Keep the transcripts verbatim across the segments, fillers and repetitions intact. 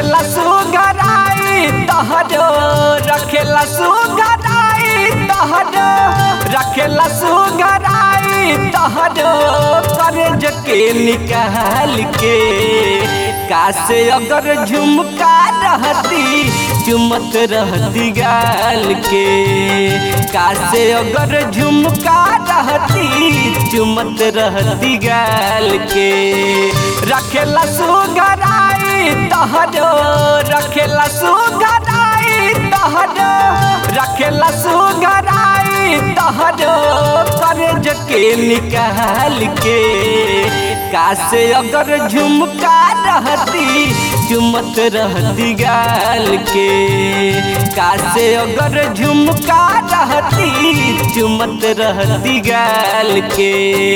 रखेला सुघराई तहरो रखेला सुघराई तहरो रखेला सुघराई तहरो कर्ज के निकाल के कासे अगर झुमका रहती चुमत रहती गाल के कासे अगर झुमका रहती चुमत रहती गाल के रखेला सुघराई तहरो रखेला सुघराई तहरो रखेला सुघराई तहरो कर्ज के निकाल के कासे अगर झुमका रहती चुमत रहती गाल के कासे अगर झुमका रहती चुमत रहती गाल के।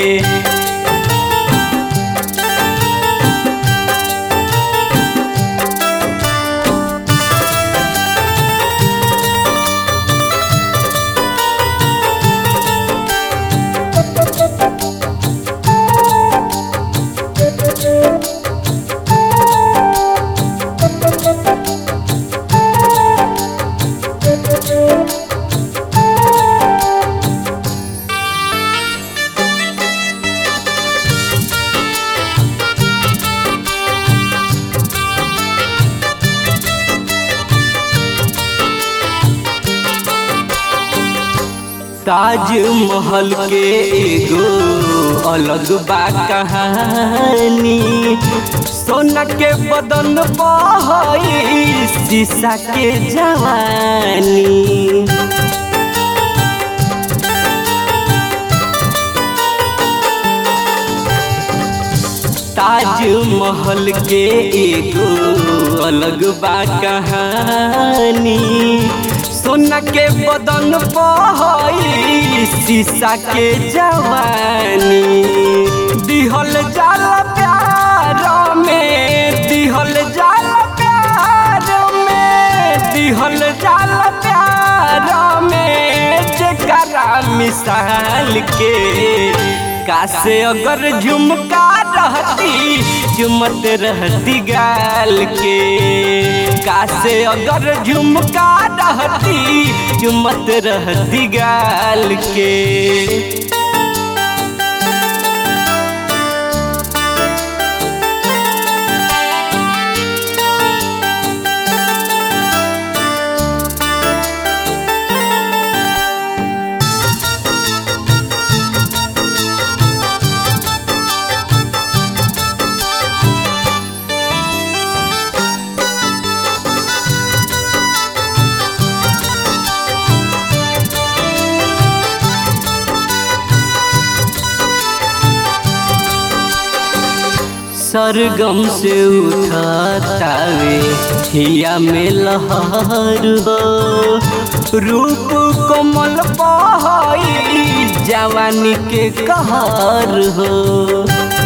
ताजमहल के एगो अलग बा कहानी सोना के बदन बहई शीशा के जवानी ताजमहल के एगो अलग बा कहानी सोना के बदन बहई शीशा के जवानी दिहल जाल प्यार में दिहल जाल प्यार में दिहल जाल प्यार में जेकरा मिसाल के कासे अगर झुमका रहती चुमत रहती गाल के कासे अगर झुमका रहती चुमत रहती गाल के। सरगम से उठातावे हिया में लहर हो रूप कोमल बहई जवानी के कहर हो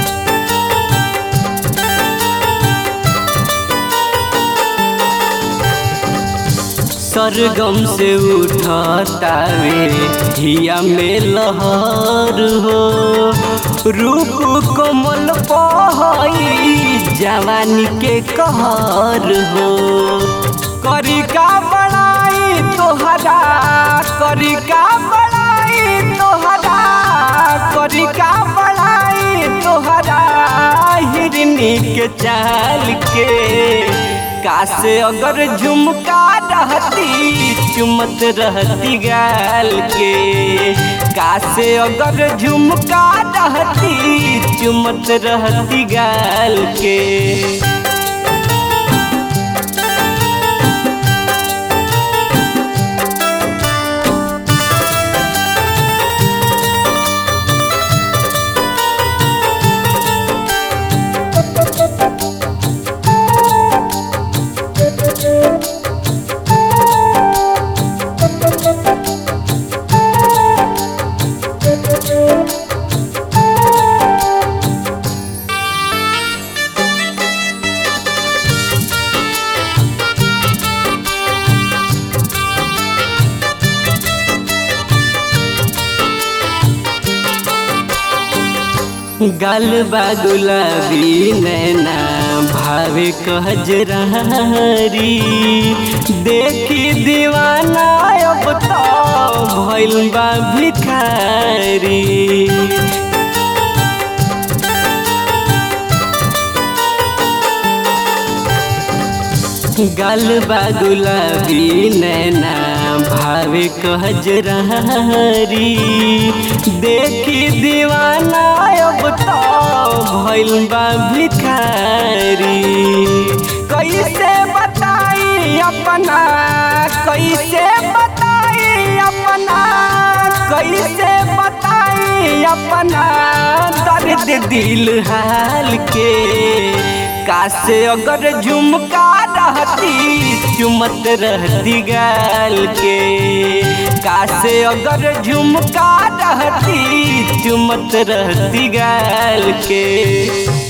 सरगम से उठातावे हिया में लहर हो रूप कोमल बहई जवानी के कहर हो करी का बड़ाई तोहरा करी का बड़ाई तोहरा करी का बड़ाई तोहरा हिरनी के चाल के कासे अगर झुमका रहती चुमत रहती गाल के कासे अगर झुमका रहती चुमत रहती गाल के। गाल बा गुलाबी नैना भावे कहजरारी देखी दीवाना अब तो भइल बा भिखारी। गाल बा गुलाबी नैना भावे कहजरारी देखी दीवाना अब तो भइल बा भिखारी। कैसे बताई अपना कैसे बताई अपना कैसे बताई अपना दर्द दिल हाल के। कासे अगर झुमका रहती चुमत रहती गाल के। कासे अगर झुमका रहती चुमत रहती गाल के।